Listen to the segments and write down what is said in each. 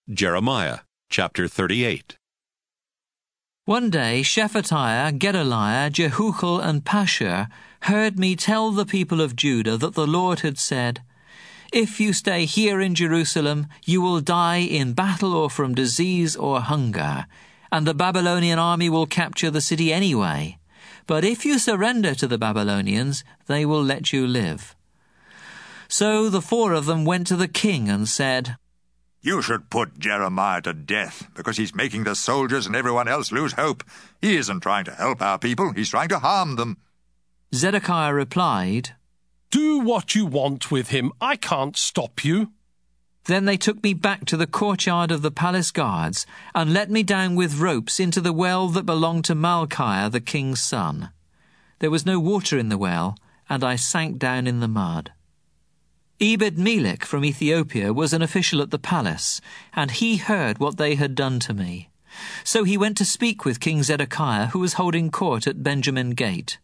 Jeremiah chapter 38. One day Shephatiah, Gedaliah, Jehucal, and Pashur heard me tell the people of Judah that the Lord had said, "If you stay here in Jerusalem, you will die in battle or from disease or hunger, and the Babylonian army will capture the city anyway. But if you surrender to the Babylonians, they will let you live." So the four of them went to the king and said, "You should put Jeremiah to death, because he's making the soldiers and everyone else lose hope. He isn't trying to help our people, he's trying to harm them." Zedekiah replied, "Do what you want with him. I can't stop you." Then they took me back to the courtyard of the palace guards and let me down with ropes into the well that belonged to Malchiah, the king's son. There was no water in the well, and I sank down in the mud. Ebed-Melech from Ethiopia was an official at the palace, and he heard what they had done to me. So he went to speak with King Zedekiah, who was holding court at Benjamin Gate.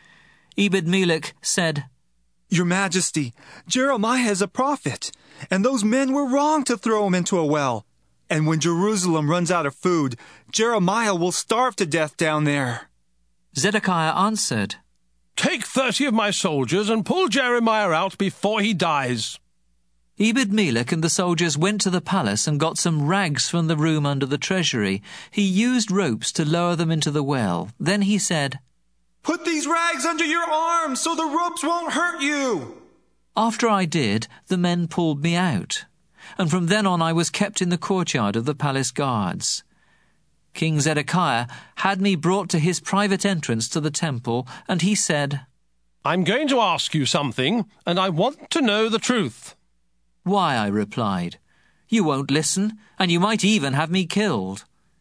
Ebed-Melech said, "Your Majesty, Jeremiah is a prophet, and those men were wrong to throw him into a well. And when Jerusalem runs out of food, Jeremiah will starve to death down there." Zedekiah answered, "Take 30 of my soldiers and pull Jeremiah out before he dies." Ebed-Melech and the soldiers went to the palace and got some rags from the room under the treasury. He used ropes to lower them into the well. Then he said, "Put these rags under your arms so the ropes won't hurt you." After I did, the men pulled me out, and from then on I was kept in the courtyard of the palace guards. King Zedekiah had me brought to his private entrance to the temple, and he said, "I'm going to ask you something, and I want to know the truth." "Why?" I replied. "You won't listen, and you might even have me killed."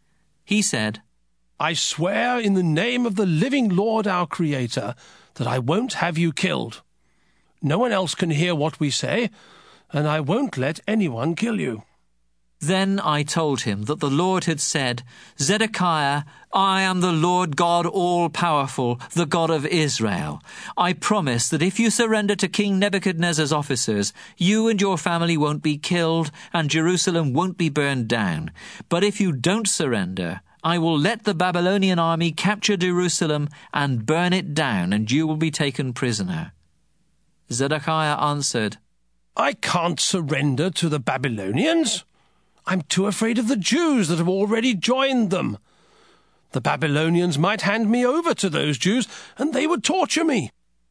He said, "I swear in the name of the living Lord our Creator that I won't have you killed. No one else can hear what we say, and I won't let anyone kill you." Then I told him that the Lord had said, "Zedekiah, I am the Lord God all-powerful, the God of Israel. I promise that if you surrender to King Nebuchadnezzar's officers, you and your family won't be killed, and Jerusalem won't be burned down. But if you don't surrender, I will let the Babylonian army capture Jerusalem and burn it down, and you will be taken prisoner." Zedekiah answered, "I can't surrender to the Babylonians. I'm too afraid of the Jews that have already joined them. The Babylonians might hand me over to those Jews, and they would torture me."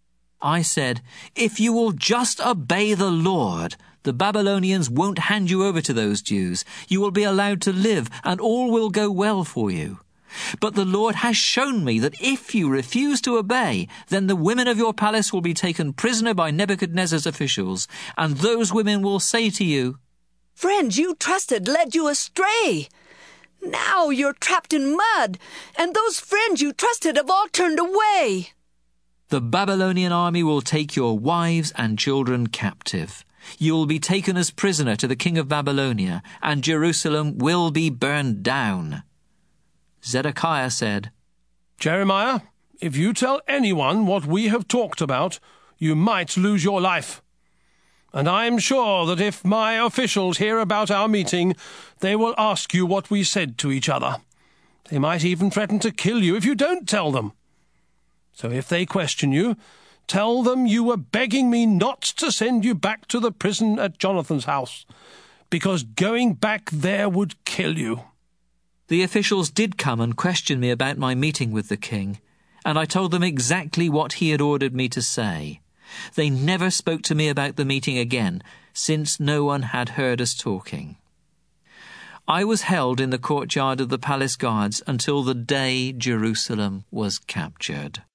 I said, "If you will just obey the Lord, the Babylonians won't hand you over to those Jews. You will be allowed to live, and all will go well for you. But the Lord has shown me that if you refuse to obey, then the women of your palace will be taken prisoner by Nebuchadnezzar's officials, and those women will say to you, 'Friends you trusted led you astray. Now you're trapped in mud, and those friends you trusted have all turned away.' The Babylonian army will take your wives and children captive. You will be taken as prisoner to the king of Babylonia, and Jerusalem will be burned down." Zedekiah said, "Jeremiah, if you tell anyone what we have talked about, you might lose your life. And I'm sure that if my officials hear about our meeting, they will ask you what we said to each other. They might even threaten to kill you if you don't tell them. So if they question you, tell them you were begging me not to send you back to the prison at Jonathan's house, because going back there would kill you." The officials did come and question me about my meeting with the king, and I told them exactly what he had ordered me to say. They never spoke to me about the meeting again, since no one had heard us talking. I was held in the courtyard of the palace guards until the day Jerusalem was captured.